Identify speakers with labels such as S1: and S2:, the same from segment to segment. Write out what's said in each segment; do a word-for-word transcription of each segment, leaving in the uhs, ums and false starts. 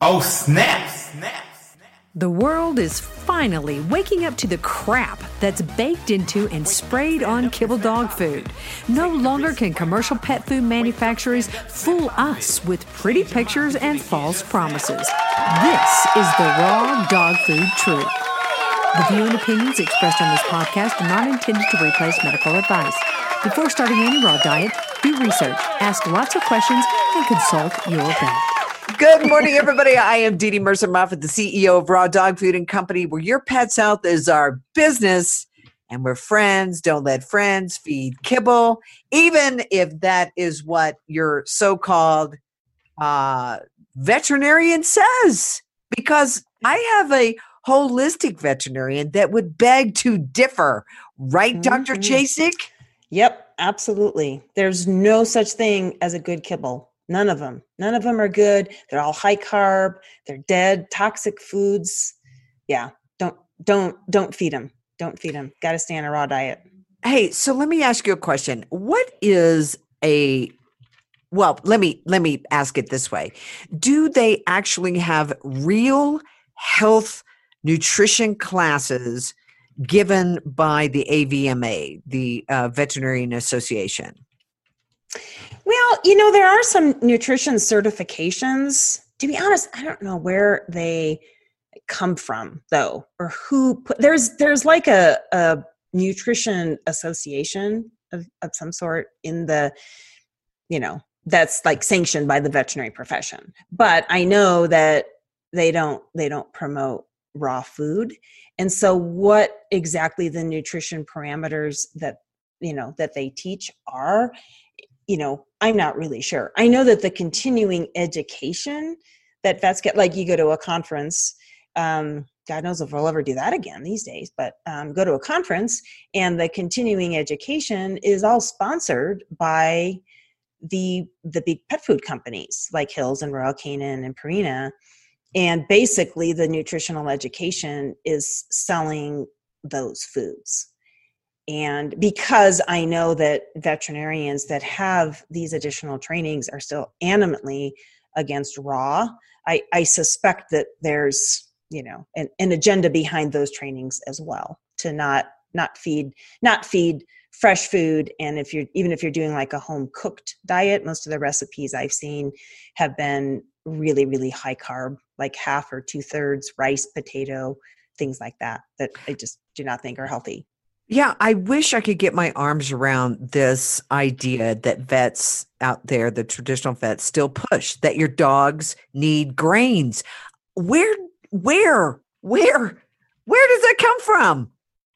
S1: Oh, snap! Snap!
S2: The world is finally waking up to the crap that's baked into and sprayed on kibble dog food. No longer can commercial pet food manufacturers fool us with pretty pictures and false promises. This is the raw dog food truth. The view and opinions expressed on this podcast are not intended to replace medical advice. Before starting any raw diet, do research, ask lots of questions, and consult your vet.
S3: Good morning, everybody. I am Dee Dee Mercer-Moffat, the C E O of Raw Dog Food and Company, where your pet's health is our business, and we're friends. Don't let friends feed kibble, even if that is what your so-called uh, veterinarian says. Because I have a holistic veterinarian that would beg to differ. Right, mm-hmm. Doctor Chasik?
S4: Yep, absolutely. There's no such thing as a good kibble. None of them. None of them are good. They're all high carb. They're dead, toxic foods. Yeah, don't don't don't feed them. Don't feed them. Got to stay on a raw diet.
S3: Hey, so let me ask you a question. What is a well, let me let me ask it this way. Do they actually have real health nutrition classes given by the A V M A, the uh, Veterinarian Association?
S4: Well, you know, there are some nutrition certifications. To be honest, I don't know where they come from, though, or who put, there's there's like a, a nutrition association of, of some sort in the, you know, that's like sanctioned by the veterinary profession. But I know that they don't they don't promote raw food. And so what exactly the nutrition parameters that, you know, that they teach are, you know, I'm not really sure. I know that the continuing education that vets get, like you go to a conference, um, God knows if we'll ever do that again these days, but um, go to a conference and the continuing education is all sponsored by the the big pet food companies like Hills and Royal Canin and Purina. And basically the nutritional education is selling those foods. And because I know that veterinarians that have these additional trainings are still animately against raw, I, I suspect that there's, you know, an, an agenda behind those trainings as well to not not feed not feed fresh food. And if you're even if you're doing like a home cooked diet, most of the recipes I've seen have been really, really high carb, like half or two thirds rice, potato, things like that, that I just do not think are healthy.
S3: Yeah, I wish I could get my arms around this idea that vets out there, the traditional vets, still push that your dogs need grains. Where, where, where, where does that come from?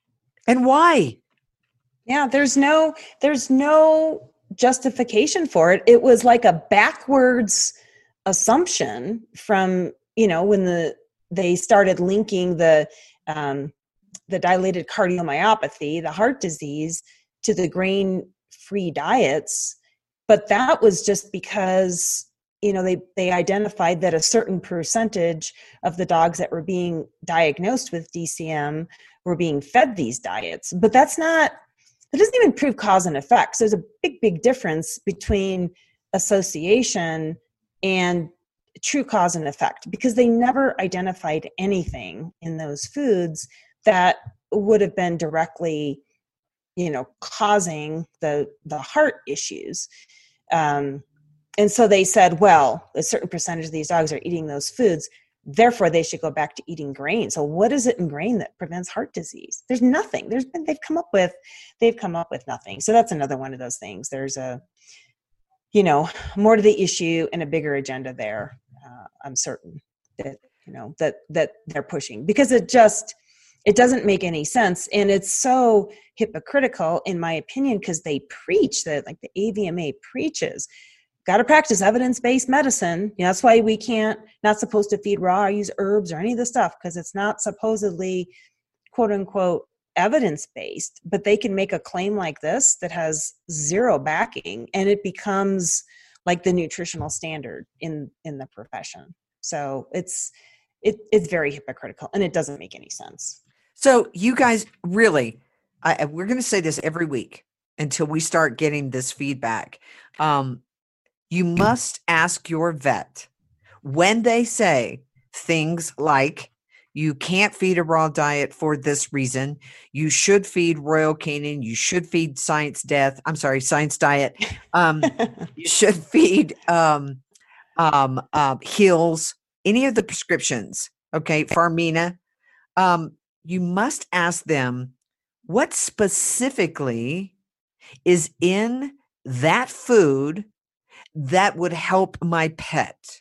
S3: And why?
S4: Yeah, there's no, there's no justification for it. It was like a backwards assumption from, you know, when the they started linking the um, the dilated cardiomyopathy, the heart disease, to the grain-free diets. But that was just because, you know, they, they identified that a certain percentage of the dogs that were being diagnosed with D C M were being fed these diets. But that's not, it doesn't even prove cause and effect. So there's a big, big difference between association and true cause and effect, because they never identified anything in those foods that would have been directly, you know, causing the the heart issues. Um, and so they said, well, a certain percentage of these dogs are eating those foods, therefore they should go back to eating grain. So what is it in grain that prevents heart disease? There's nothing. There's been they've come up with they've come up with nothing. So that's another one of those things. There's a, you know, more to the issue and a bigger agenda there. Uh, I'm certain that, you know, that that they're pushing, because it just It doesn't make any sense. And it's so hypocritical, in my opinion, because they preach that, like the A V M A preaches, got to practice evidence-based medicine. You know, that's why we can't, not supposed to feed raw or use herbs or any of the stuff, because it's not supposedly, quote unquote, evidence-based. But they can make a claim like this that has zero backing, and it becomes like the nutritional standard in, in the profession. So it's, it, it's very hypocritical, and it doesn't make any sense.
S3: So you guys really, I, we're going to say this every week until we start getting this feedback. Um, you must ask your vet when they say things like, you can't feed a raw diet for this reason, you should feed Royal Canin, you should feed Science Death, I'm sorry, Science Diet, um, you should feed um, um, uh, Hills, any of the prescriptions, okay, Farmina, um, you must ask them what specifically is in that food that would help my pet.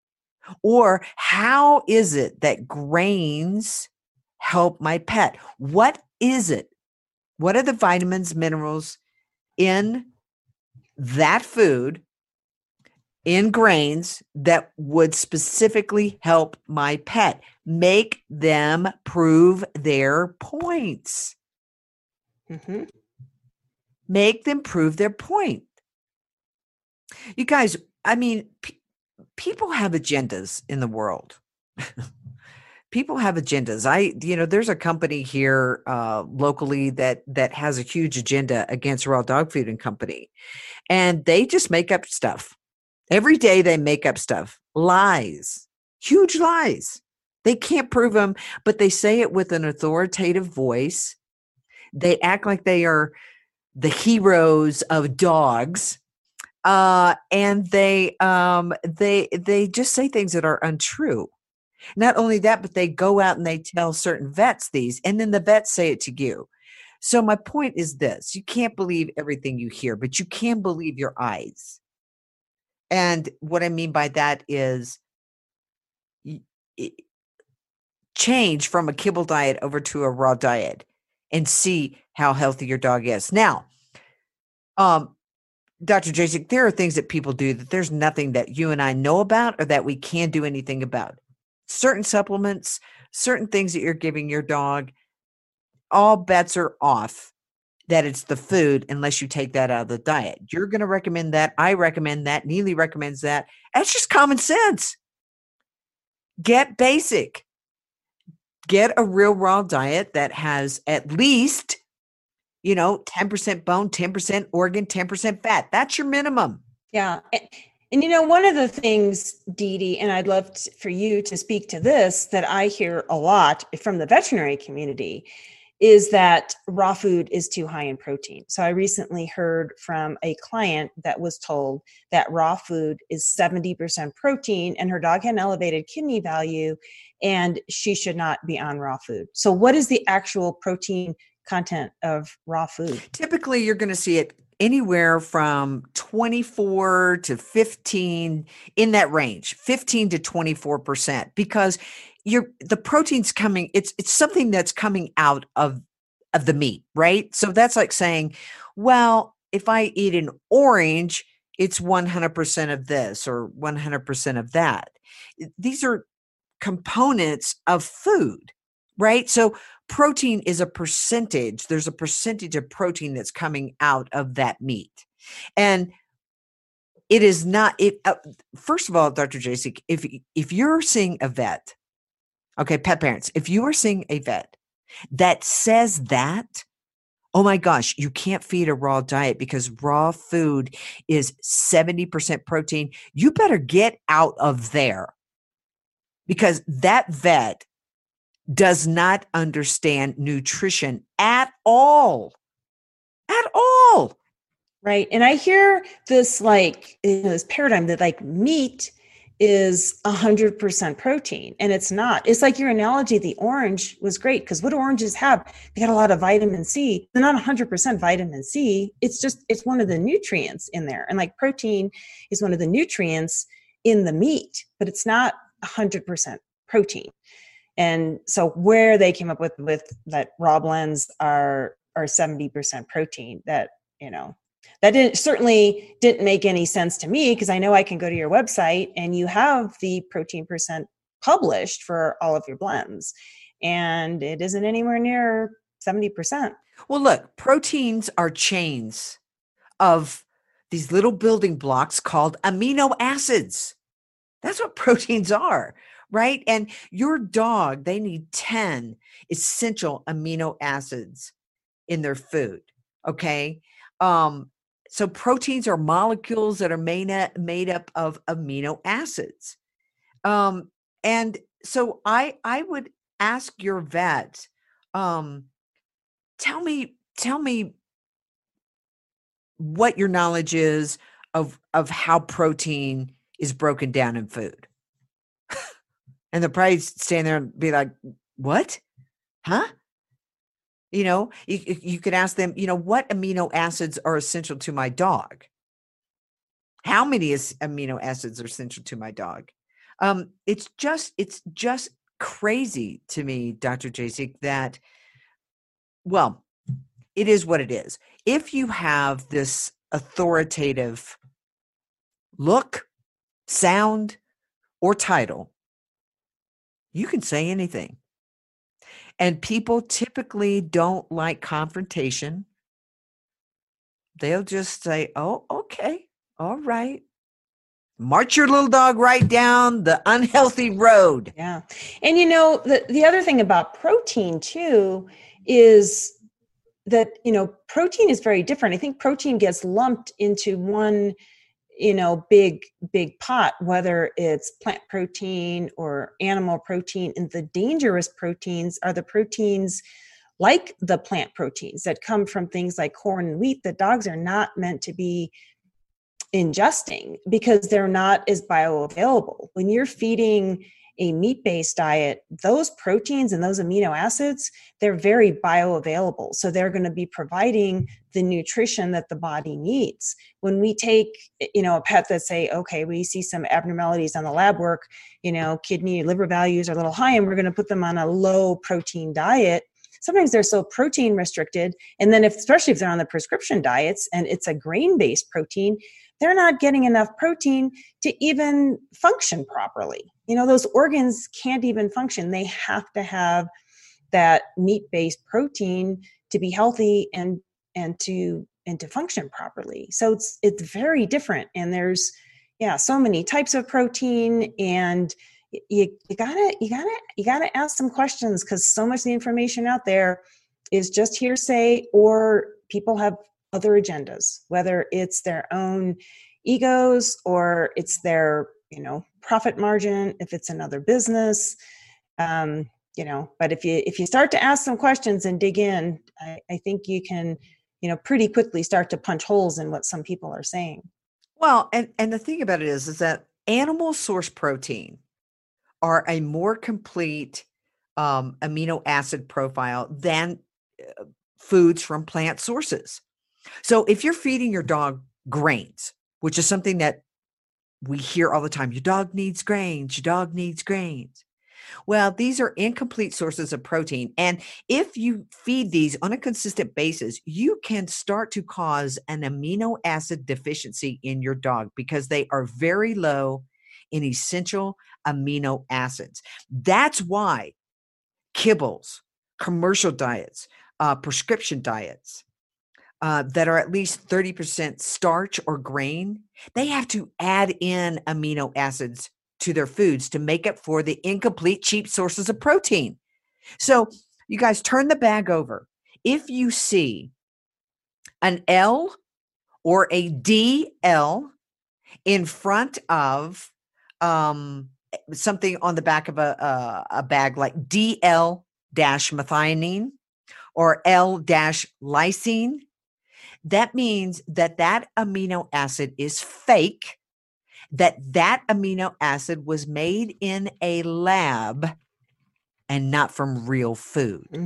S3: Or how is it that grains help my pet? What is it? What are the vitamins, minerals in that food, in grains, that would specifically help my pet? Make them prove their points.
S4: Mm-hmm.
S3: Make them prove their point. You guys, I mean, pe- people have agendas in the world. People have agendas. I, you know, there's a company here uh, locally that that has a huge agenda against Raw Dog Food and Company, and they just make up stuff. Every day they make up stuff, lies, huge lies. They can't prove them, but they say it with an authoritative voice. They act like they are the heroes of dogs, uh, and they um, they they just say things that are untrue. Not only that, but they go out and they tell certain vets these, and then the vets say it to you. So my point is this: you can't believe everything you hear, but you can believe your eyes. And what I mean by that is y- y- change from a kibble diet over to a raw diet and see how healthy your dog is. Now, um, Doctor Jasek, there are things that people do that there's nothing that you and I know about or that we can do anything about. Certain supplements, certain things that you're giving your dog, all bets are off that it's the food unless you take that out of the diet. You're going to recommend that. I recommend that. Neely recommends that. That's just common sense. Get basic. Get a real raw diet that has at least, you know, ten percent bone, ten percent organ, ten percent fat. That's your minimum.
S4: Yeah. And, and you know, one of the things, Dee Dee, and I'd love to, for you to speak to this, that I hear a lot from the veterinary community is that raw food is too high in protein. So I recently heard from a client that was told that raw food is seventy percent protein and her dog had an elevated kidney value and she should not be on raw food. So what is the actual protein content of raw food?
S3: Typically, you're going to see it anywhere from twenty-four to fifteen, in that range, fifteen to twenty-four percent, because you're the protein's coming, it's it's something that's coming out of of the meat, right? So that's like saying, well, if I eat an orange, it's one hundred percent of this or one hundred percent of that. These are components of food, right? So protein is a percentage. There's a percentage of protein that's coming out of that meat. And it is not, it, uh, first of all, Doctor Jasek, if, if you're seeing a vet, okay, pet parents, if you are seeing a vet that says that, oh my gosh, you can't feed a raw diet because raw food is seventy percent protein, you better get out of there, because that vet does not understand nutrition at all. At all.
S4: Right. And I hear this like you know, this paradigm that like meat is one hundred percent protein, and it's not. It's like your analogy, the orange was great because what do oranges have? They got a lot of vitamin C. They're not one hundred percent vitamin C. It's just, it's one of the nutrients in there. And like protein is one of the nutrients in the meat, but it's not one hundred percent protein. And so where they came up with, with that raw blends are, are seventy percent protein, that, you know, that didn't, certainly didn't make any sense to me, because I know I can go to your website and you have the protein percent published for all of your blends, and it isn't anywhere near seventy percent.
S3: Well, look, proteins are chains of these little building blocks called amino acids. That's what proteins are, right? And your dog, they need ten essential amino acids in their food, okay? Um, so proteins are molecules that are made, made up of amino acids. Um, and so I I would ask your vet, um, tell me tell me what your knowledge is of of how protein is broken down in food. And they'll probably stand there and be like, what? Huh? You know, you, you you could ask them, you know, what amino acids are essential to my dog? How many is amino acids are essential to my dog? Um, it's just, it's just crazy to me, Doctor Jasek, that, well, it is what it is. If you have this authoritative look, sound, or title, you can say anything. And people typically don't like confrontation. They'll just say, oh, okay, all right. March your little dog right down the unhealthy road.
S4: Yeah. And you know, the, the other thing about protein too is that, you know, protein is very different. I think protein gets lumped into one, you know, big, big pot, whether it's plant protein or animal protein. And the dangerous proteins are the proteins like the plant proteins that come from things like corn and wheat that dogs are not meant to be ingesting because they're not as bioavailable. When you're feeding a meat-based diet, those proteins and those amino acids, they're very bioavailable. So they're going to be providing the nutrition that the body needs. When we take, you know, a pet that say, okay, we see some abnormalities on the lab work, you know, kidney, liver values are a little high, and we're going to put them on a low protein diet. Sometimes they're so protein restricted. And then if, especially if they're on the prescription diets and it's a grain-based protein, they're not getting enough protein to even function properly. You know, those organs can't even function. They have to have that meat-based protein to be healthy and and to and to function properly. So it's it's very different. And there's yeah, so many types of protein, and you you gotta you gotta you gotta ask some questions because so much of the information out there is just hearsay, or people have other agendas, whether it's their own egos or it's their, you know, profit margin, if it's another business, um, you know, but if you, if you start to ask some questions and dig in, I, I think you can, you know, pretty quickly start to punch holes in what some people are saying.
S3: Well, and, and the thing about it is, is that animal source protein are a more complete um, amino acid profile than uh, foods from plant sources. So if you're feeding your dog grains, which is something that we hear all the time, your dog needs grains, your dog needs grains. Well, these are incomplete sources of protein. And if you feed these on a consistent basis, you can start to cause an amino acid deficiency in your dog because they are very low in essential amino acids. That's why kibbles, commercial diets, uh, prescription diets, Uh, that are at least thirty percent starch or grain, they have to add in amino acids to their foods to make up for the incomplete, cheap sources of protein. So you guys turn the bag over. If you see an L or a D L in front of um, something on the back of a, a, a bag like D L-methionine or L-lysine, that means that that amino acid is fake, that that amino acid was made in a lab and not from real food. Mm.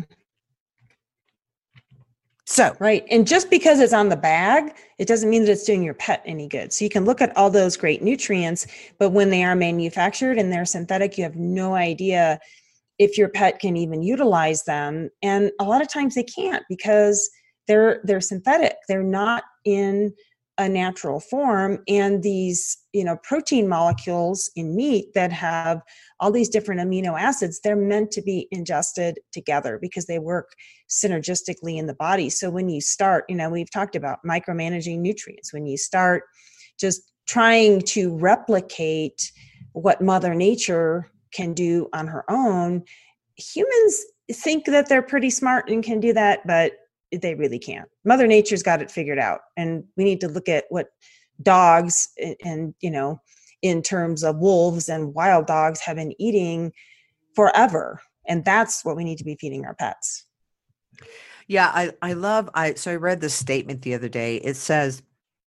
S3: So,
S4: right. And just because it's on the bag, it doesn't mean that it's doing your pet any good. So you can look at all those great nutrients, but when they are manufactured and they're synthetic, you have no idea if your pet can even utilize them. And a lot of times they can't because they're they're synthetic. They're not in a natural form. And these, you know, protein molecules in meat that have all these different amino acids, they're meant to be ingested together because they work synergistically in the body. So when you start, you know, we've talked about micromanaging nutrients. When you start just trying to replicate what Mother Nature can do on her own, humans think that they're pretty smart and can do that, but they really can't. Mother Nature's got it figured out. And we need to look at what dogs and, and, you know, in terms of wolves and wild dogs have been eating forever. And that's what we need to be feeding our pets.
S3: Yeah, I, I love, I, so I read this statement the other day. It says,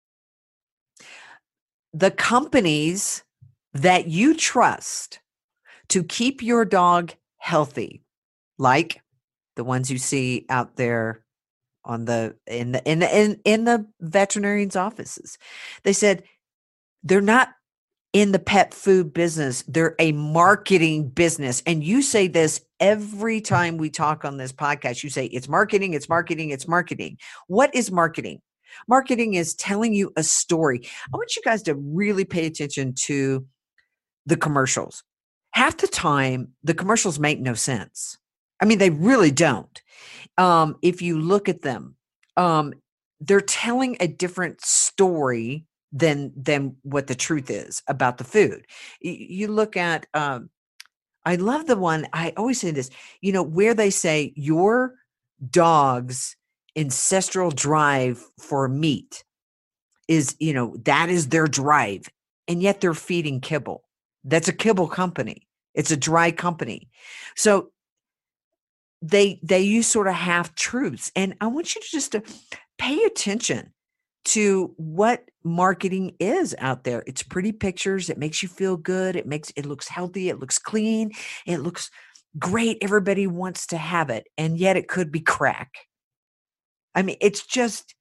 S3: the companies that you trust to keep your dog healthy, like the ones you see out there on the in the in the in, in the veterinarians' offices, they said they're not in the pet food business. They're a marketing business. And you say this every time we talk on this podcast. You say it's marketing, it's marketing, it's marketing. What is marketing? Marketing is telling you a story. I want you guys to really pay attention to the commercials. Half the time, the commercials make no sense. I mean, they really don't. Um, if you look at them, um, they're telling a different story than than what the truth is about the food. You, you look at, um, I love the one, I always say this, you know, where they say your dog's ancestral drive for meat is, you know, that is their drive. And yet they're feeding kibble. That's a kibble company. It's a dry company. So they they use sort of half truths. And I want you to just to pay attention to what marketing is out there. It's pretty pictures. It makes you feel good. It makes it looks healthy. It looks clean. It looks great. Everybody wants to have it. And yet it could be crack. I mean, it's just,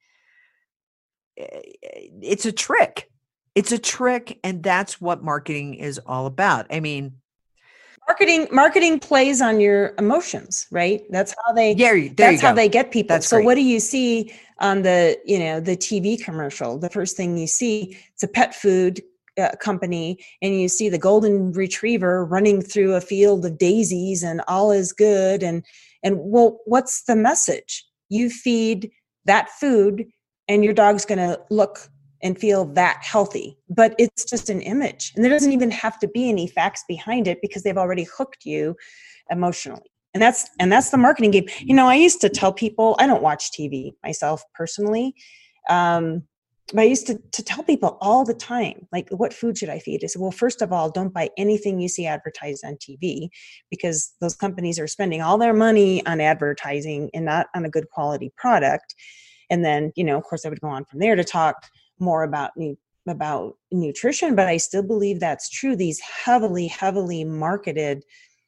S3: it's a trick. It's a trick. And that's what marketing is all about. I mean,
S4: Marketing marketing plays on your emotions, right? That's how they
S3: yeah, there
S4: that's
S3: you go.
S4: how they get people.
S3: That's
S4: so
S3: great.
S4: What do you see on the, you know, the T V commercial? The first thing you see, it's a pet food uh, company, and you see the golden retriever running through a field of daisies and all is good, and and well, what's the message? You feed that food and your dog's going to look and feel that healthy, but it's just an image. And there doesn't even have to be any facts behind it because they've already hooked you emotionally. And that's, and that's the marketing game. You know, I used to tell people, I don't watch T V myself personally. Um, but I used to, to tell people all the time, like, what food should I feed? I said, well, first of all, don't buy anything you see advertised on T V, because those companies are spending all their money on advertising and not on a good quality product. And then, you know, of course I would go on from there to talk more about nu- about nutrition, but I still believe that's true. These heavily, heavily marketed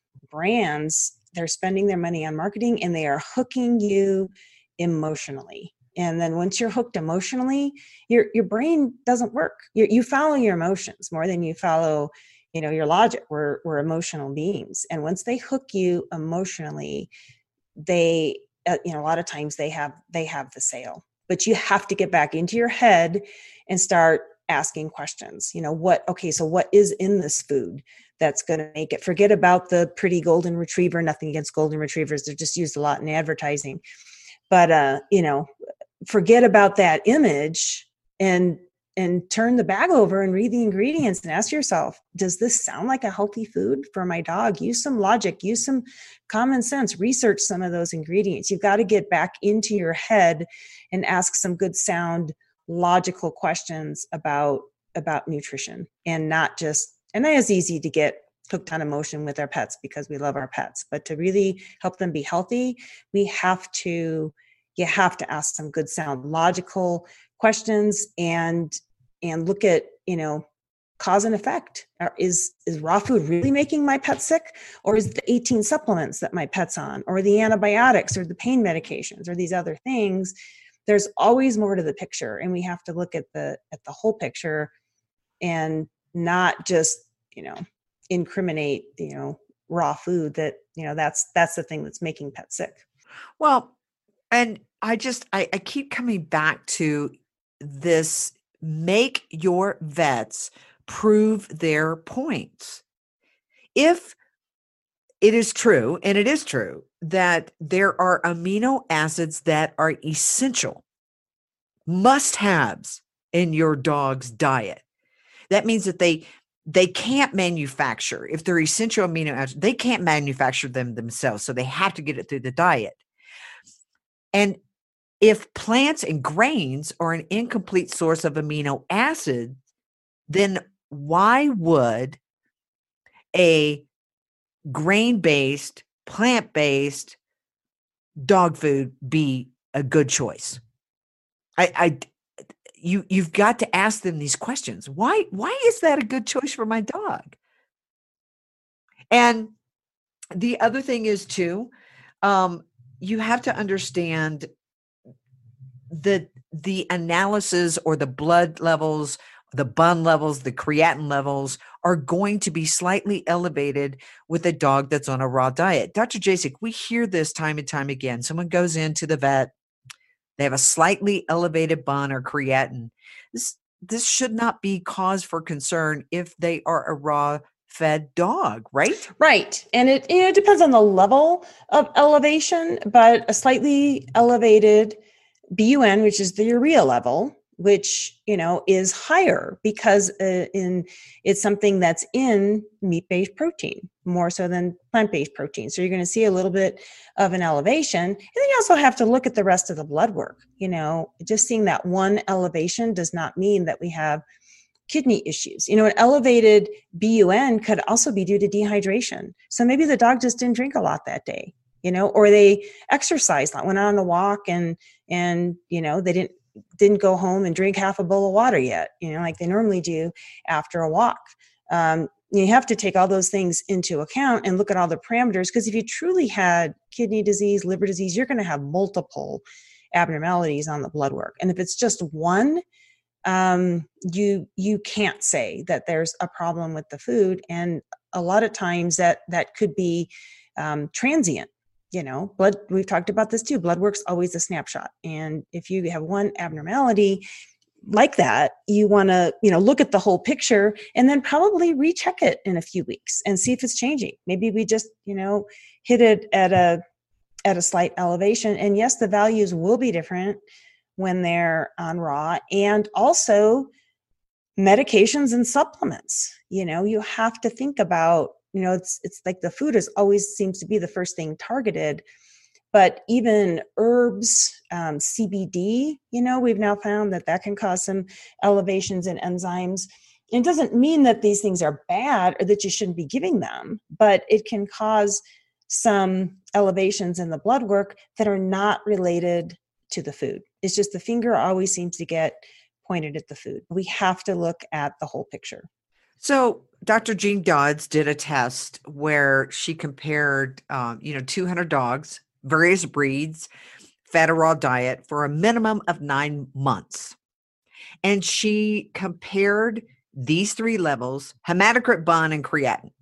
S4: brands, they're spending their money on marketing and they are hooking you emotionally. And then once you're hooked emotionally, your your brain doesn't work. You you follow your emotions more than you follow, you know, your logic. We're we're emotional beings, and once they hook you emotionally, they uh, you know, a lot of times they have they have the sale. But you have to get back into your head and start asking questions. You know, what, okay, so what is in this food that's going to make it? Forget about the pretty golden retriever, nothing against golden retrievers. They're just used a lot in advertising. But, uh, you know, forget about that image and and turn the bag over and read the ingredients and ask yourself, does this sound like a healthy food for my dog? Use some logic, use some common sense, research some of those ingredients. You've got to get back into your head and ask some good, sound, logical questions about, about nutrition, and not just, and that is easy to get hooked on emotion with our pets because we love our pets, but to really help them be healthy, we have to, you have to ask some good, sound, logical questions and and look at, you know, cause and effect. Is is raw food really making my pet sick, or is it the eighteen supplements that my pet's on, or the antibiotics, or the pain medications, or these other things? There's always more to the picture, and we have to look at the at the whole picture and not just, you know, incriminate, you know, raw food that, you know, that's that's the thing that's making pets sick.
S3: Well, and I just I, I keep coming back to this: make your vets prove their points. If it is true, and it is true, that there are amino acids that are essential, must-haves in your dog's diet, that means that they they can't manufacture, if they're essential amino acids, they can't manufacture them themselves, so they have to get it through the diet. And if plants and grains are an incomplete source of amino acids, then why would a grain-based, plant-based dog food be a good choice? I, I you you've got to ask them these questions. Why why is that a good choice for my dog? And the other thing is too, um, you have to understand that the analysis or the blood levels, the bun levels, the creatine levels are going to be slightly elevated with a dog that's on a raw diet. Doctor Jasek, we hear this time and time again. Someone goes into the vet, they have a slightly elevated bun or creatine. This, this should not be cause for concern if they are a raw fed dog, right?
S4: Right. And it, you know, it depends on the level of elevation, but a slightly elevated B U N, which is the urea level, which, you know, is higher because uh, in it's something that's in meat-based protein more so than plant-based protein. So you're going to see a little bit of an elevation. And then you also have to look at the rest of the blood work. You know, just seeing that one elevation does not mean that we have kidney issues. You know, an elevated B U N could also be due to dehydration. So maybe the dog just didn't drink a lot that day, you know, or they exercised, went on a walk and, and, you know, they didn't, didn't go home and drink half a bowl of water yet, you know, like they normally do after a walk. Um, you have to take all those things into account and look at all the parameters, because if you truly had kidney disease, liver disease, you're going to have multiple abnormalities on the blood work. And if it's just one, um, you, you can't say that there's a problem with the food. And a lot of times that, that could be, um, transient, you know, blood, we've talked about this too. Blood work's always a snapshot. And if you have one abnormality like that, you want to, you know, look at the whole picture and then probably recheck it in a few weeks and see if it's changing. Maybe we just, you know, hit it at a, at a slight elevation. And yes, the values will be different when they're on raw, and also medications and supplements. You know, you have to think about, you know, it's, it's like the food is always seems to be the first thing targeted, but even herbs, um, C B D, you know, we've now found that that can cause some elevations in enzymes. It doesn't mean that these things are bad or that you shouldn't be giving them, but it can cause some elevations in the blood work that are not related to the food. It's just the finger always seems to get pointed at the food. We have to look at the whole picture.
S3: So Doctor Jean Dodds did a test where she compared, um, you know, two hundred dogs, various breeds, fed a raw diet for a minimum of nine months. And she compared these three levels, hematocrit, bun, and creatine.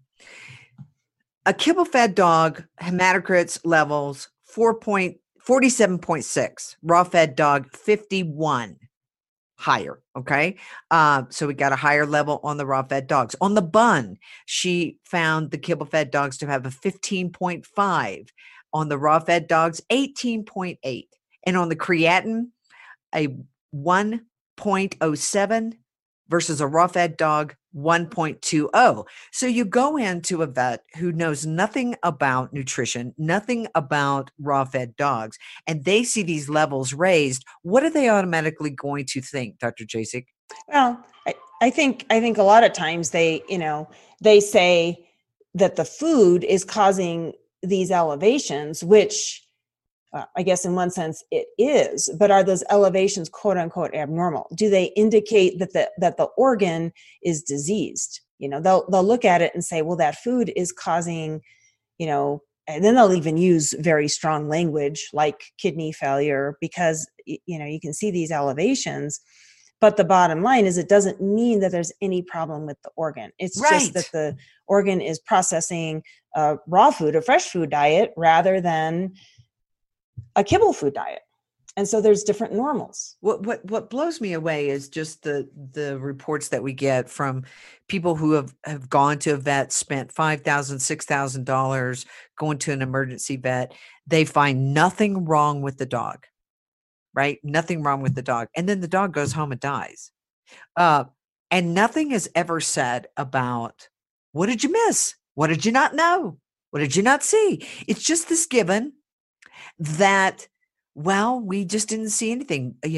S3: A kibble-fed dog, hematocrits levels four forty-seven point six, raw-fed dog fifty-one, higher, okay? Uh, so we got a higher level on the raw-fed dogs. On the bun, she found the kibble-fed dogs to have a fifteen point five. On the raw-fed dogs, eighteen point eight. And on the creatine, a one point oh seven versus a raw-fed dog, one point two oh. So you go into a vet who knows nothing about nutrition, nothing about raw-fed dogs, and they see these levels raised. What are they automatically going to think, Doctor Jasek?
S4: Well, I, I think I think a lot of times they, you know, they say that the food is causing these elevations, which uh, I guess in one sense it is, but are those elevations quote unquote abnormal? Do they indicate that the, that the organ is diseased? You know, they'll, they'll look at it and say, well, that food is causing, you know, and then they'll even use very strong language like kidney failure, because, you know, you can see these elevations, but the bottom line is it doesn't mean that there's any problem with the organ. It's
S3: Right.
S4: just that the organ is processing a raw food, a fresh food diet, rather than a kibble food diet. And so there's different normals.
S3: What what what blows me away is just the the reports that we get from people who have, have gone to a vet, spent five thousand dollars, six thousand dollars going to an emergency vet. They find nothing wrong with the dog, right? Nothing wrong with the dog. And then the dog goes home and dies. Uh, and nothing is ever said about, what did you miss? What did you not know? What did you not see? It's just this given that, well, we just didn't see anything, you know,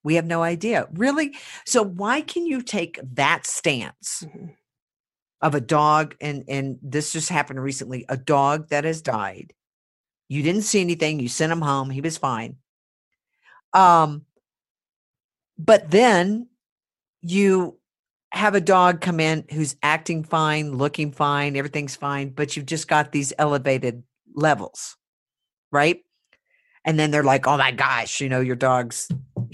S3: We have no idea. Really? So why can you take that stance
S4: Mm-hmm.
S3: of a dog, and and this just happened recently, a dog that has died. You didn't see anything, you sent him home, he was fine. Um, but then you have a dog come in who's acting fine, looking fine, everything's fine, but you've just got these elevated levels, right? And then they're like, "Oh my gosh, you know, your dog's."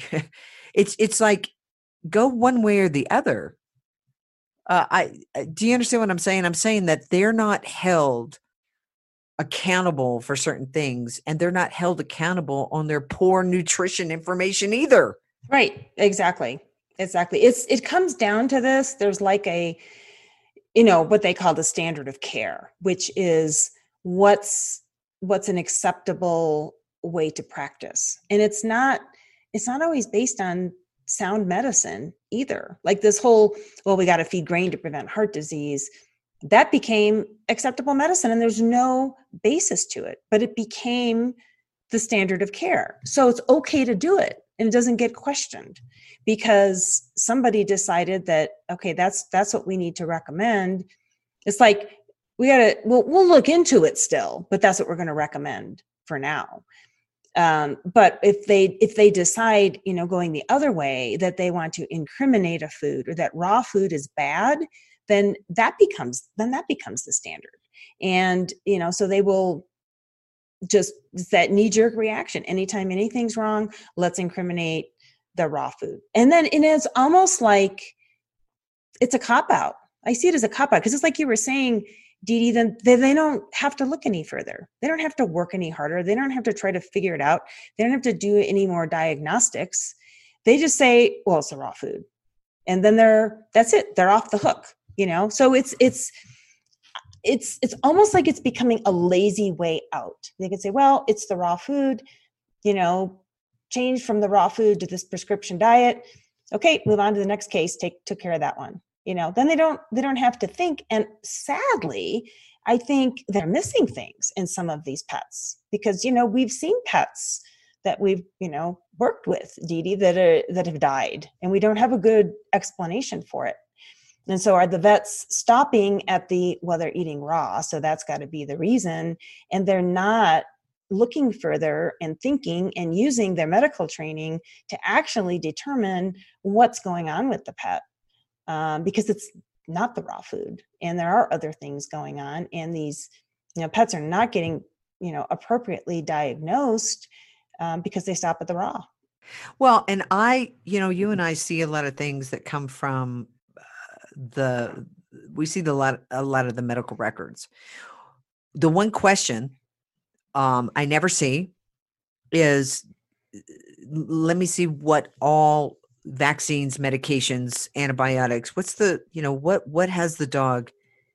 S3: it's it's like go one way or the other. Uh, I uh, do you understand what I'm saying? I'm saying that they're not held accountable for certain things, and they're not held accountable on their poor nutrition information either.
S4: Right. Exactly. Exactly. It's, it comes down to this. There's like a, you know, what they call the standard of care, which is what's, what's an acceptable way to practice. And it's not, it's not always based on sound medicine either. Like this whole, well, we got to feed grain to prevent heart disease. That became acceptable medicine, and there's no basis to it, but it became the standard of care. So it's okay to do it, and it doesn't get questioned because somebody decided that, okay, that's, that's what we need to recommend. It's like, we gotta, we'll, we'll look into it still, but that's what we're going to recommend for now. Um, but if they, if they decide, you know, going the other way, that they want to incriminate a food or that raw food is bad, then that becomes, then that becomes the standard. And, you know, so they will just, that knee-jerk reaction. Anytime anything's wrong, let's incriminate the raw food. And then and it's almost like it's a cop-out. I see it as a cop-out because it's like you were saying, Dee Dee, then they, they don't have to look any further. They don't have to work any harder. They don't have to try to figure it out. They don't have to do any more diagnostics. They just say, well, it's a raw food. And then they're, that's it. They're off the hook, you know? So it's, it's, it's, it's almost like it's becoming a lazy way out. They can say, well, it's the raw food, you know, change from the raw food to this prescription diet. Okay, move on to the next case. Take, took care of that one. You know, then they don't, they don't have to think. And sadly, I think they're missing things in some of these pets because, you know, we've seen pets that we've, you know, worked with, Dee Dee, that are, that have died, and we don't have a good explanation for it. And so are the vets stopping at the, well, they're eating raw, so that's got to be the reason. And they're not looking further and thinking and using their medical training to actually determine what's going on with the pet. Um, because it's not the raw food, and there are other things going on, and these, you know, pets are not getting, you know, appropriately diagnosed um, because they stop at the raw.
S3: Well, and I, you know, you and I see a lot of things that come from uh, the, we see the lot, a lot of the medical records. The one question um, I never see is, let me see what all vaccines, medications, antibiotics, what's the, you know, what, what has the dog,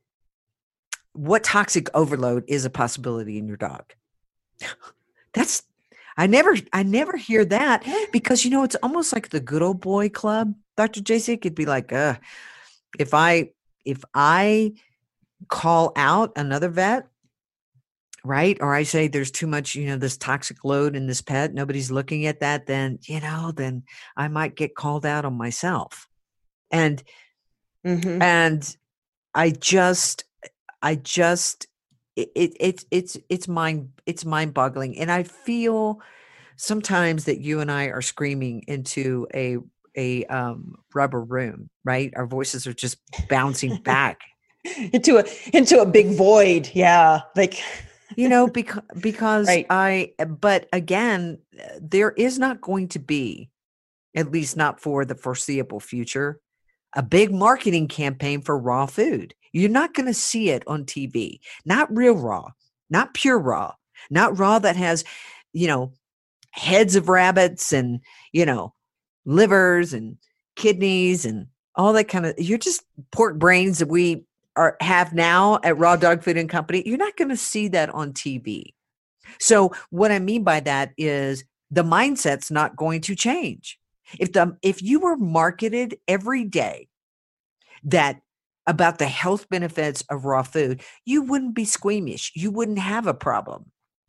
S3: what toxic overload is a possibility in your dog? That's, I never, I never hear that because, you know, it's almost like the good old boy club, Doctor J C. Could be like, uh, if I, if I call out another vet, right? Or I say there's too much, you know, this toxic load in this pet, nobody's looking at that, then, you know, then I might get called out on myself. And, mm-hmm. and I just, I just, it, it, it's, it's, it's mind, it's mind boggling. And I feel sometimes that you and I are screaming into a, a um, rubber room, right? Our voices are just bouncing back
S4: into a, into a big void. Yeah. Like,
S3: you know, because, because
S4: right.
S3: I, but again, there is not going to be, at least not for the foreseeable future, a big marketing campaign for raw food. You're not going to see it on T V, not real raw, not pure raw, not raw that has, you know, heads of rabbits and, you know, livers and kidneys and all that kind of, you're just pork brains that we are have now at Raw Dog Food and Company. You're not going to see that on T V. So what I mean by that is the mindset's not going to change. If the if you were marketed every day that about the health benefits of raw food, you wouldn't be squeamish. You wouldn't have a problem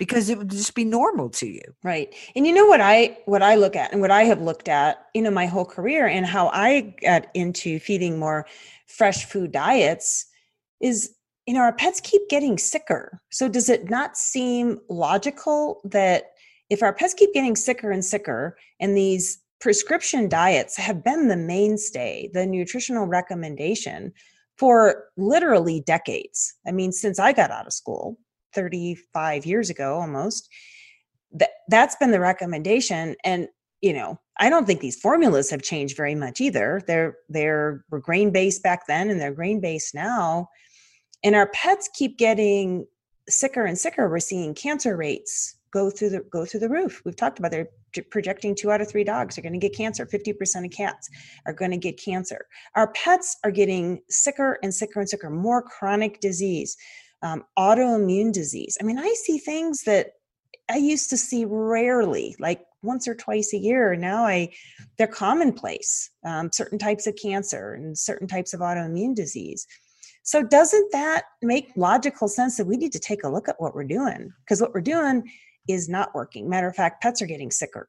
S3: because it would just be normal to you.
S4: Right. And you know what I what I look at and what I have looked at, you know, my whole career and how I got into feeding more fresh food diets is, you know, our pets keep getting sicker. So does it not seem logical that if our pets keep getting sicker and sicker, and these prescription diets have been the mainstay, the nutritional recommendation for literally decades. I mean, since I got out of school thirty-five years ago almost, that that's been the recommendation. And, you know, I don't think these formulas have changed very much either. They're, they're were grain-based back then and they're grain-based now. And our pets keep getting sicker and sicker. We're seeing cancer rates go through the go through the roof. We've talked about they're projecting two out of three dogs are going to get cancer. fifty percent of cats are going to get cancer. Our pets are getting sicker and sicker and sicker, more chronic disease, um, autoimmune disease. I mean, I see things that I used to see rarely, like once or twice a year. Now I, they're commonplace, um, certain types of cancer and certain types of autoimmune disease. So doesn't that make logical sense that we need to take a look at what we're doing? Because what we're doing is not working. Matter of fact, pets are getting sicker.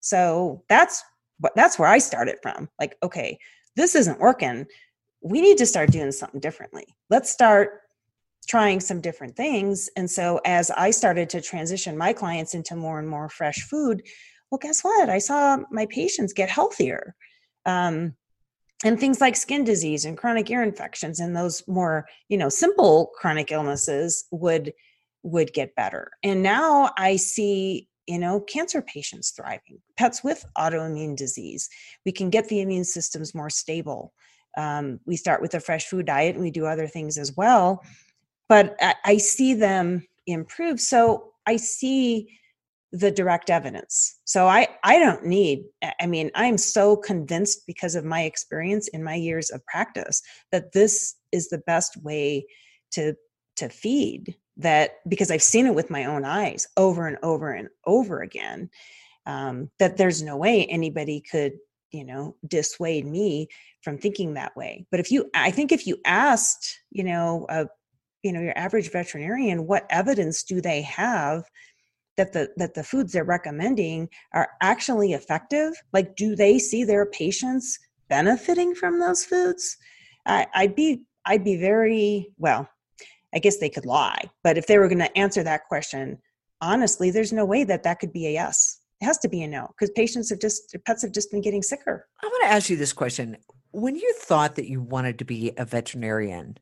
S4: So that's what that's where I started from. Like, okay, this isn't working. We need to start doing something differently. Let's start trying some different things. And so as I started to transition my clients into more and more fresh food, well, guess what? I saw my patients get healthier. Um, and things like skin disease and chronic ear infections and those more, you know, simple chronic illnesses would would get better. And now I see, you know, cancer patients thriving, pets with autoimmune disease. We can get the immune systems more stable. Um, we start with a fresh food diet and we do other things as well, but I, I see them improve. So I see the direct evidence. So I, I don't need, I mean, I'm so convinced because of my experience in my years of practice that this is the best way to, to feed. That because I've seen it with my own eyes over and over and over again, um, that there's no way anybody could, you know, dissuade me from thinking that way. But if you, I think if you asked, you know, uh, you know, your average veterinarian, what evidence do they have that the that the foods they're recommending are actually effective? Like, do they see their patients benefiting from those foods? I, I'd be, I'd be very well. I guess they could lie, but if they were going to answer that question, honestly, there's no way that that could be a yes. It has to be a no because patients have just, pets have just been getting sicker.
S3: I want to ask you this question. When you thought that you wanted to be a veterinarian,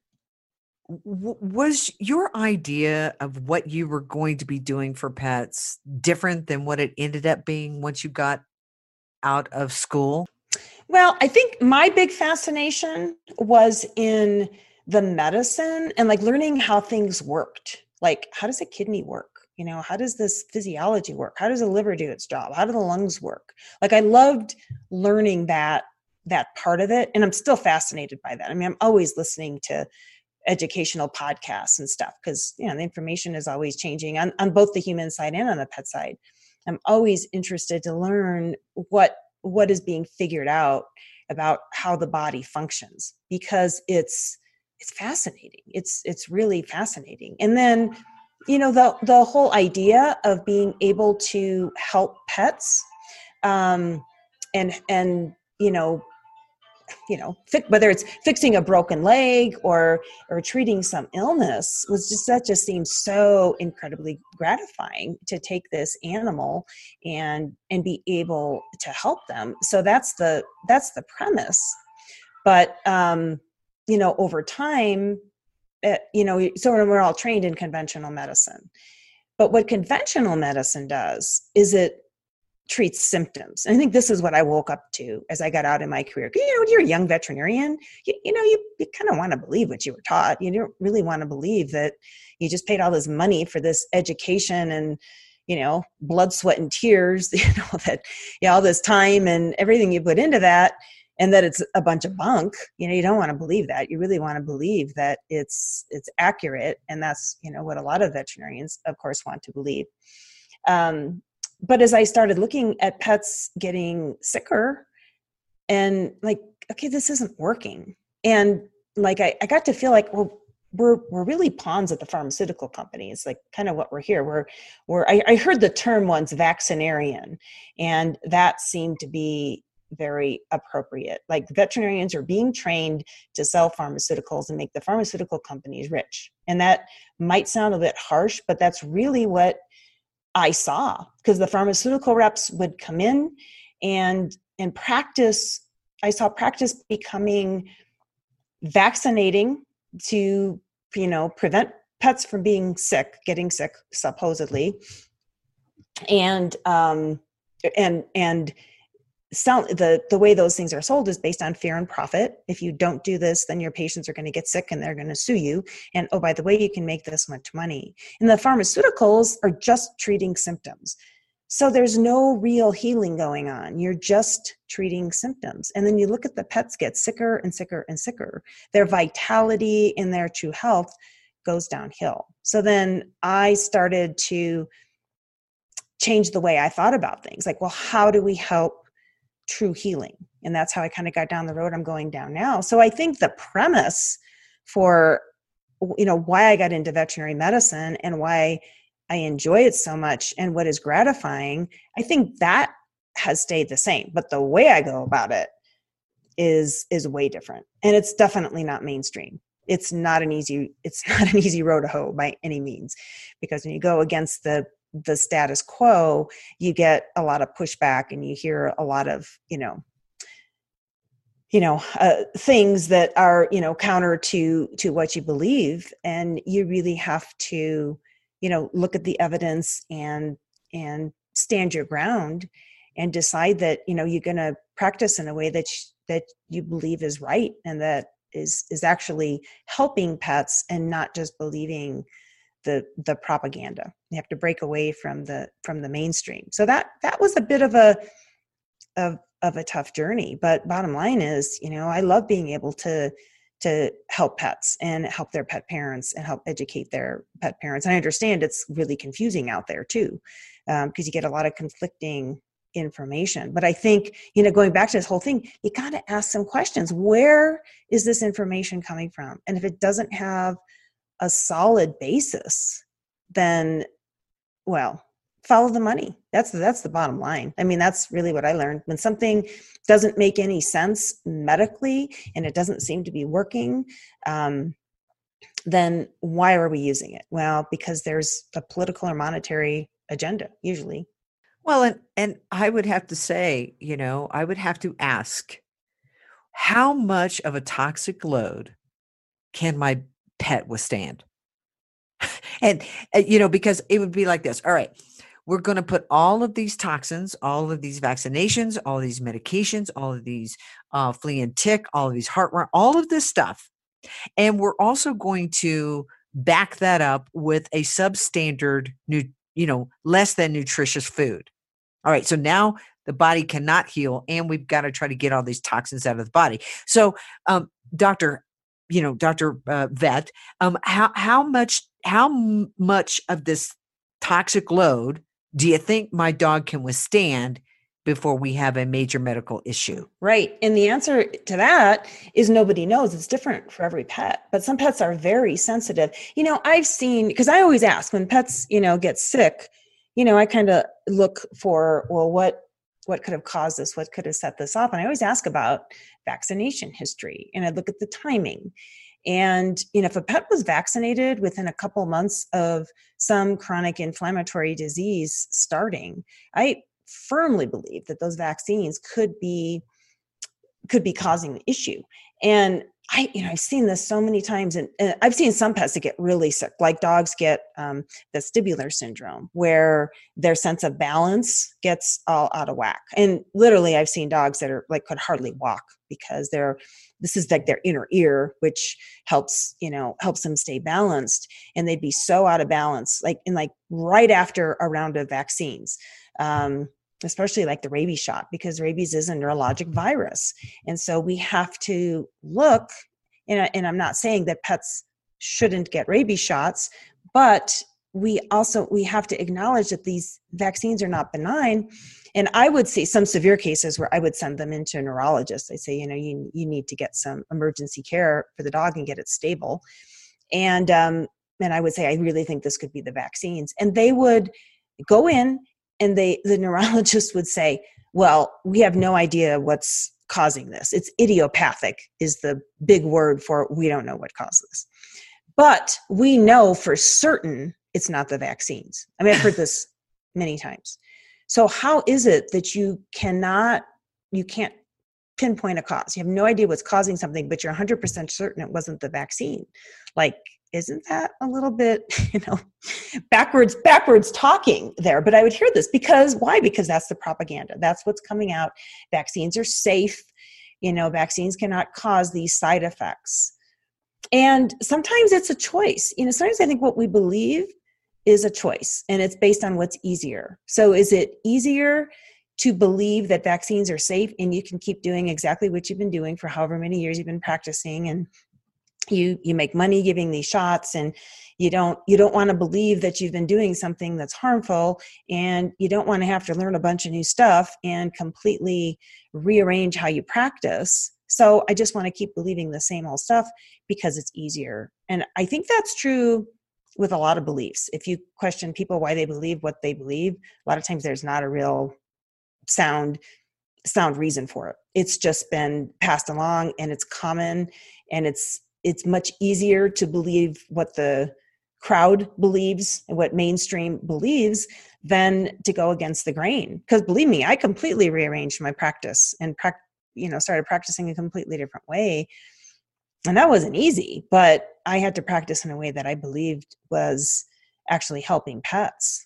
S3: w- was your idea of what you were going to be doing for pets different than what it ended up being once you got out of school?
S4: Well, I think my big fascination was in the medicine and like learning how things worked. Like, how does a kidney work? You know, how does this physiology work? How does the liver do its job? How do the lungs work? Like, I loved learning that, that part of it. And I'm still fascinated by that. I mean, I'm always listening to educational podcasts and stuff because, you know, the information is always changing on, on both the human side and on the pet side. I'm always interested to learn what, what is being figured out about how the body functions because it's, it's fascinating. It's, it's really fascinating. And then, you know, the, the whole idea of being able to help pets, um, and, and, you know, you know, fi- whether it's fixing a broken leg or, or treating some illness was just, that just seems so incredibly gratifying to take this animal and, and be able to help them. So that's the, that's the premise. But, um, you know, over time, uh, you know, so we're all trained in conventional medicine. But what conventional medicine does is it treats symptoms. And I think this is what I woke up to as I got out in my career. You know, when you're a young veterinarian, you, you know, you, you kind of want to believe what you were taught. You don't really want to believe that you just paid all this money for this education and, you know, blood, sweat, and tears, you know, that, you know, all this time and everything you put into that. And that it's a bunch of bunk. You know, you don't want to believe that. You really want to believe that it's it's accurate, and that's, you know, what a lot of veterinarians, of course, want to believe. Um, but as I started looking at pets getting sicker, and like, okay, this isn't working, and like I, I got to feel like, well, we're we're really pawns at the pharmaceutical companies, like kind of what we're here. We're we're I, I heard the term once, vaccinarian, and that seemed to be very appropriate. Like veterinarians are being trained to sell pharmaceuticals and make the pharmaceutical companies rich. And that might sound a bit harsh, but that's really what I saw, because the pharmaceutical reps would come in and and practice. I saw practice becoming vaccinating to, you know, prevent pets from being sick, getting sick, supposedly, and um, and and sell the the way those things are sold is based on fear and profit. If you don't do this, then your patients are going to get sick and they're going to sue you. And oh, by the way, you can make this much money. And the pharmaceuticals are just treating symptoms. So there's no real healing going on. You're just treating symptoms. And then you look at the pets get sicker and sicker and sicker. Their vitality and their true health goes downhill. So then I started to change the way I thought about things. Like, well, how do we help true healing? And that's how I kind of got down the road I'm going down now. So I think the premise for, you know, why I got into veterinary medicine and why I enjoy it so much and what is gratifying, I think that has stayed the same, but the way I go about it is, is way different. And it's definitely not mainstream. It's not an easy, it's not an easy road to hoe by any means, because when you go against the the status quo, you get a lot of pushback and you hear a lot of, you know, you know, uh, things that are, you know, counter to, to what you believe. And you really have to, you know, look at the evidence and, and stand your ground and decide that, you know, you're going to practice in a way that, sh- that you believe is right. And that is, is actually helping pets and not just believing the the propaganda. You have to break away from the from the mainstream. So that that was a bit of a of of a tough journey. But bottom line is, you know, I love being able to to help pets and help their pet parents and help educate their pet parents. And I understand it's really confusing out there too, because um, you get a lot of conflicting information. But I think, you know, going back to this whole thing, you got to ask some questions. Where is this information coming from? And if it doesn't have a solid basis, then, well, follow the money. That's the, that's the bottom line. I mean, that's really what I learned. When something doesn't make any sense medically and it doesn't seem to be working, um, then why are we using it? Well, because there's a political or monetary agenda, usually.
S3: Well, and, and I would have to say, you know, I would have to ask, how much of a toxic load can my pet withstand? and, uh, you know, because it would be like this. All right, we're going to put all of these toxins, all of these vaccinations, all of these medications, all of these uh, flea and tick, all of these heartworm, all of this stuff. And we're also going to back that up with a substandard, nu- you know, less than nutritious food. All right, so now the body cannot heal, and we've got to try to get all these toxins out of the body. So, um, Doctor, you know, Doctor Uh, Vet, um, how how much how m- much of this toxic load do you think my dog can withstand before we have a major medical issue?
S4: Right. And the answer to that is nobody knows. It's different for every pet, but some pets are very sensitive. You know, I've seen, because I always ask when pets, you know, get sick, you know, I kind of look for, well, what what could have caused this? What could have set this off? And I always ask about vaccination history, and I look at the timing. And, you know, if a pet was vaccinated within a couple months of some chronic inflammatory disease starting, I firmly believe that those vaccines could be could be causing the issue. And I, you know, I've seen this so many times, and, and I've seen some pets that get really sick, like dogs get um, vestibular syndrome, where their sense of balance gets all out of whack. And literally, I've seen dogs that are like could hardly walk because they're this is like their inner ear, which helps, you know, helps them stay balanced, and they'd be so out of balance, like in like right after a round of vaccines. Um, especially like the rabies shot, because rabies is a neurologic virus. And so we have to look, and, and I'm not saying that pets shouldn't get rabies shots, but we also, we have to acknowledge that these vaccines are not benign. And I would see some severe cases where I would send them into a neurologist. I say, you know, you, you need to get some emergency care for the dog and get it stable. And, um, and I would say, I really think this could be the vaccines. And they would go in and they, the neurologist would say, well, we have no idea what's causing this. It's idiopathic is the big word for it. We don't know what causes this. But we know for certain it's not the vaccines. I mean, I've heard this many times. So how is it that you cannot, you can't pinpoint a cause? You have no idea what's causing something, but you're one hundred percent certain it wasn't the vaccine. Like, isn't that a little bit, you know, backwards, backwards talking there? But I would hear this because why? Because that's the propaganda. That's what's coming out. Vaccines are safe. You know, vaccines cannot cause these side effects. And sometimes it's a choice. You know, sometimes I think what we believe is a choice and it's based on what's easier. So is it easier to believe that vaccines are safe and you can keep doing exactly what you've been doing for however many years you've been practicing, and you you make money giving these shots, and you don't you don't want to believe that you've been doing something that's harmful, and you don't want to have to learn a bunch of new stuff and completely rearrange how you practice. So I just want to keep believing the same old stuff because it's easier. And I think that's true with a lot of beliefs. If you question people why they believe what they believe, a lot of times there's not a real sound sound reason for it. It's just been passed along and it's common, and it's it's much easier to believe what the crowd believes and what mainstream believes than to go against the grain. Because believe me, I completely rearranged my practice and prac- you know, started practicing a completely different way. And that wasn't easy, but I had to practice in a way that I believed was actually helping pets.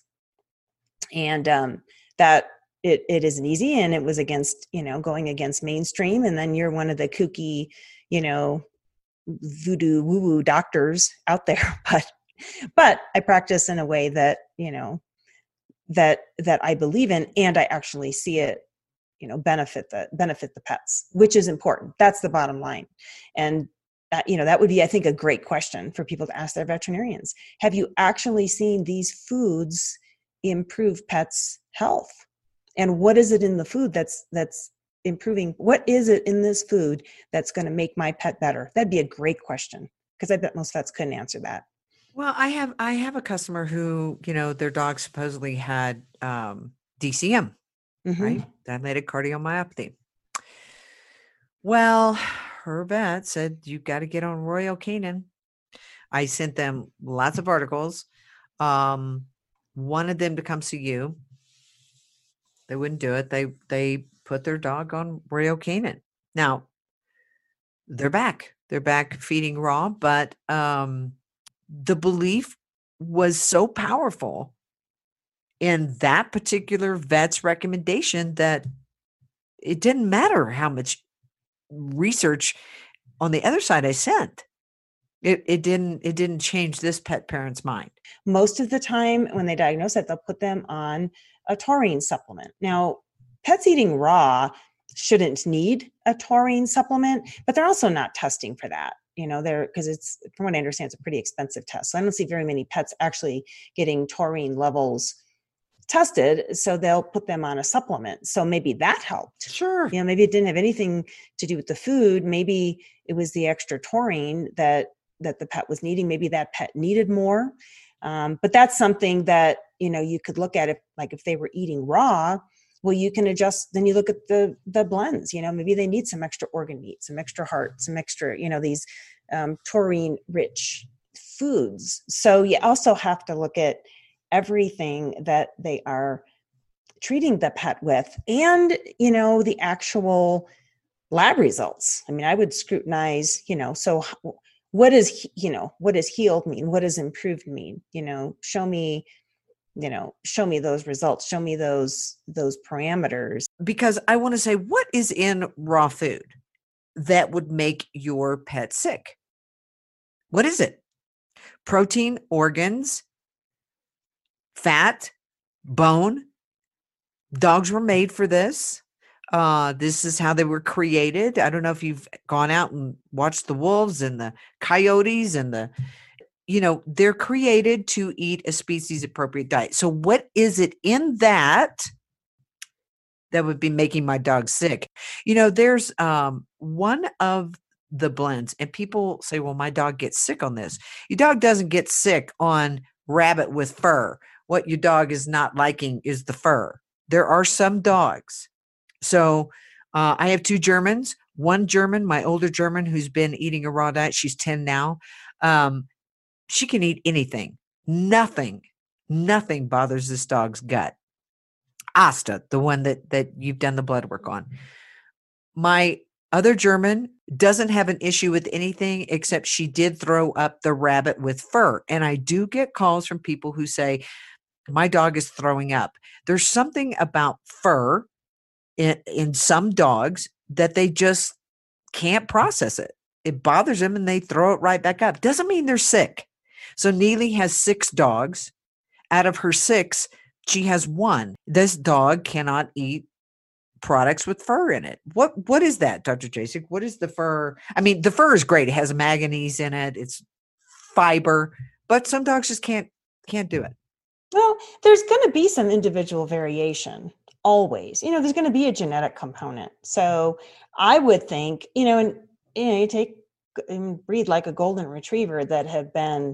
S4: And um, that it, it isn't easy, and it was against, you know, going against mainstream. And then you're one of the kooky, you know, voodoo woo-woo doctors out there. But, but I practice in a way that, you know, that, that I believe in, and I actually see it, you know, benefit the, benefit the pets, which is important. That's the bottom line. And that, you know, that would be, I think, a great question for people to ask their veterinarians. Have you actually seen these foods improve pets' health? And what is it in the food that's, that's improving? What is it in this food that's going to make my pet better? That'd be a great question, because I bet most vets couldn't answer that.
S3: Well, I have, I have a customer who, you know, their dog supposedly had um, D C M, mm-hmm. right? Dilated cardiomyopathy. Well, her vet said, you got to get on Royal Canin. I sent them lots of articles. Um, wanted them to come see you. They wouldn't do it. They, they put their dog on Royal Canin. Now they're back, they're back feeding raw, but, um, the belief was so powerful in that particular vet's recommendation that it didn't matter how much research on the other side I sent. It it didn't it didn't change this pet parent's mind.
S4: Most of the time when they diagnose it, they'll put them on a taurine supplement. Now, pets eating raw shouldn't need a taurine supplement, but they're also not testing for that. You know, they're, because it's, from what I understand, it's a pretty expensive test. So I don't see very many pets actually getting taurine levels tested. So they'll put them on a supplement. So maybe that helped.
S3: Sure.
S4: You know, maybe it didn't have anything to do with the food. Maybe it was the extra taurine that, that the pet was needing. Maybe that pet needed more. Um, but that's something that, you know, you could look at, if like if they were eating raw, well, you can adjust. Then you look at the the blends. You know, maybe they need some extra organ meat, some extra heart, some extra, you know, these um, taurine-rich foods. So you also have to look at everything that they are treating the pet with, and, you know, the actual lab results. I mean, I would scrutinize, you know, so what is, you know, what does healed mean? What does improved mean? You know, show me, you know, show me those results, show me those, those parameters.
S3: Because I want to say, what is in raw food that would make your pet sick? What is it? Protein, organs, fat, bone. Dogs were made for this. Uh, this is how they were created. I don't know if you've gone out and watched the wolves and the coyotes and the, you know, they're created to eat a species appropriate diet. So what is it in that that would be making my dog sick? You know, there's um, one of the blends. And people say, well, my dog gets sick on this. Your dog doesn't get sick on rabbit with fur. What your dog is not liking is the fur. There are some dogs. So uh, I have two Germans. One German, my older German, who's been eating a raw diet. She's ten now. Um, she can eat anything. Nothing, nothing bothers this dog's gut. Asta, the one that that you've done the blood work on. My other German doesn't have an issue with anything except she did throw up the rabbit with fur. And I do get calls from people who say, my dog is throwing up. There's something about fur in, in some dogs that they just can't process it. It bothers them and they throw it right back up. Doesn't mean they're sick. So Neely has six dogs. Out of her six, she has one. This dog cannot eat products with fur in it. What What is that, Doctor Jasek? What is the fur? I mean, the fur is great. It has manganese in it. It's fiber, but some dogs just can't can't do it.
S4: Well, there's going to be some individual variation always. You know, there's going to be a genetic component. So I would think, you know, and you know, you take and breed like a golden retriever that have been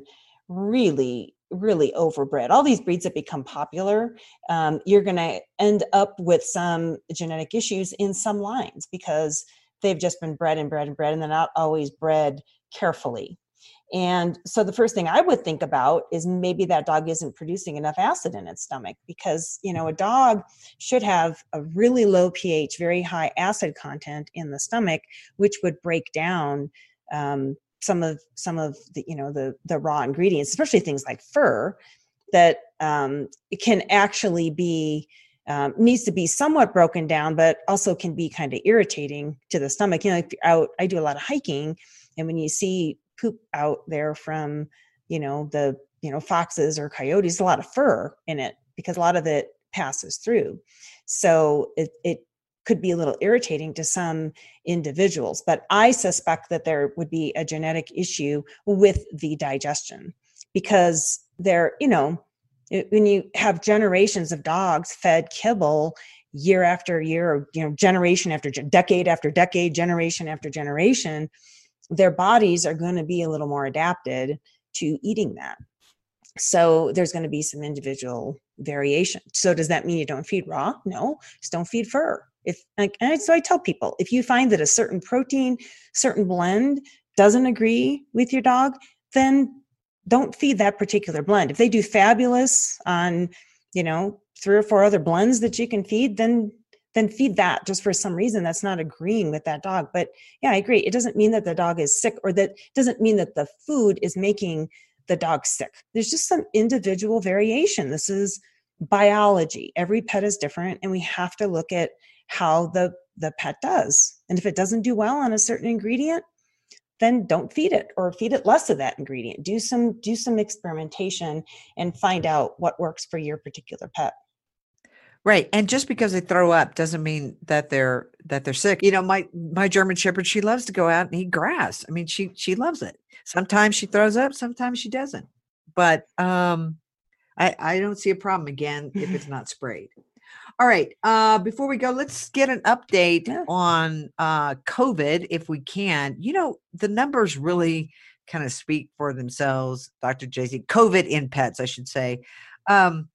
S4: really, really overbred. All these breeds that become popular, um, you're going to end up with some genetic issues in some lines because they've just been bred and bred and bred, and they're not always bred carefully. And so the first thing I would think about is maybe that dog isn't producing enough acid in its stomach because, you know, a dog should have a really low pH, very high acid content in the stomach, which would break down um, some of some of the, you know, the the raw ingredients, especially things like fur, that um, it can actually be um, needs to be somewhat broken down, but also can be kind of irritating to the stomach. You know, if you're out, I do a lot of hiking, and when you see poop out there from, you know, the, you know, foxes or coyotes, a lot of fur in it because a lot of it passes through. So it, it could be a little irritating to some individuals, but I suspect that there would be a genetic issue with the digestion because there, you know, it, when you have generations of dogs fed kibble year after year, or, you know, generation after ge- decade after decade, generation after generation, their bodies are going to be a little more adapted to eating that. So there's going to be some individual variation. So does that mean you don't feed raw? No, just don't feed fur. If like, and so I tell people, if you find that a certain protein, certain blend doesn't agree with your dog, then don't feed that particular blend. If they do fabulous on, you know, three or four other blends that you can feed, then then feed that just for some reason that's not agreeing with that dog. But yeah, I agree. It doesn't mean that the dog is sick, or that doesn't mean that the food is making the dog sick. There's just some individual variation. This is biology. Every pet is different, and we have to look at how the, the pet does. And if it doesn't do well on a certain ingredient, then don't feed it, or feed it less of that ingredient. Do some, do some experimentation and find out what works for your particular pet.
S3: Right. And just because they throw up doesn't mean that they're that they're sick. You know, my my German Shepherd, she loves to go out and eat grass. I mean, she she loves it. Sometimes she throws up, sometimes she doesn't. But um I, I don't see a problem again if it's not sprayed. All right. Uh before we go, let's get an update
S4: Yeah.
S3: on uh COVID if we can. You know, the numbers really kind of speak for themselves, Doctor Jasek. COVID in pets, I should say. Um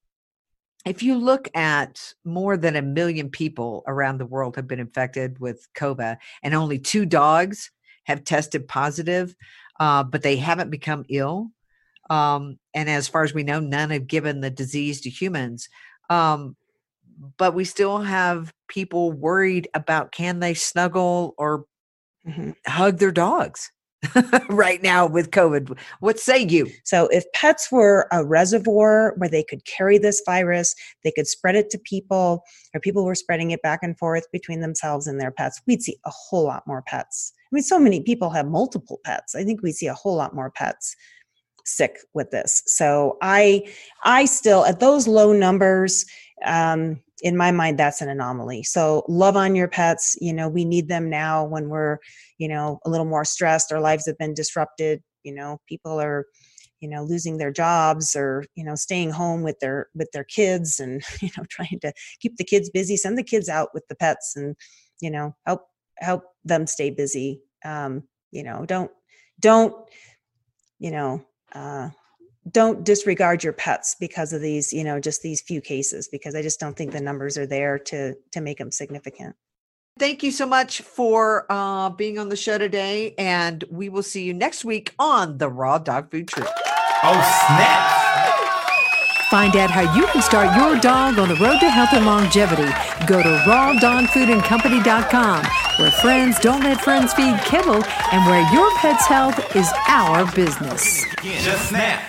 S3: If you look at more than a million people around the world have been infected with COVID, and only two dogs have tested positive, uh, but they haven't become ill. Um, and as far as we know, none have given the disease to humans. Um, but we still have people worried about, can they snuggle or
S4: Mm-hmm.
S3: hug their dogs right now with COVID? What say you?
S4: So if pets were a reservoir where they could carry this virus, they could spread it to people, or people were spreading it back and forth between themselves and their pets, we'd see a whole lot more pets. I mean, so many people have multiple pets. I think we see a whole lot more pets sick with this. So I, I still, at those low numbers, um, in my mind, that's an anomaly. So love on your pets. You know, we need them now when we're, you know, a little more stressed. Our lives have been disrupted. You know, people are, you know, losing their jobs, or, you know, staying home with their, with their kids, and, you know, trying to keep the kids busy, send the kids out with the pets, and, you know, help, help them stay busy. Um, You know, don't, don't, you know, uh, don't disregard your pets because of these, you know, just these few cases, because I just don't think the numbers are there to, to make them significant.
S3: Thank you so much for uh, being on the show today. And we will see you next week on the Raw Dog Food Truth.
S1: Oh, snap.
S2: Find out how you can start your dog on the road to health and longevity. Go to raw dog food and company dot com, where friends don't let friends feed kibble, and where your pet's health is our business.
S1: Just snap.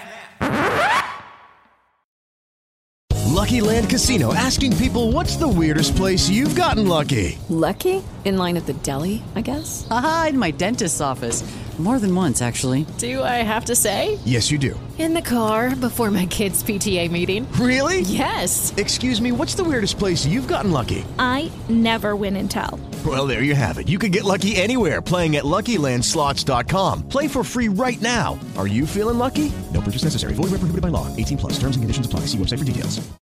S5: Lucky Land Casino, asking people, what's the weirdest place you've gotten lucky?
S6: Lucky? In line at the deli, I guess?
S7: Aha, in my dentist's office. More than once, actually.
S6: Do I have to say?
S5: Yes, you do.
S6: In the car before my kids' P T A meeting.
S5: Really?
S6: Yes.
S5: Excuse me, what's the weirdest place you've gotten lucky?
S8: I never win and tell.
S5: Well, there you have it. You can get lucky anywhere, playing at Lucky Land Slots dot com. Play for free right now. Are you feeling lucky? No purchase necessary. Void where prohibited by law. eighteen plus. Terms and conditions apply. See website for details.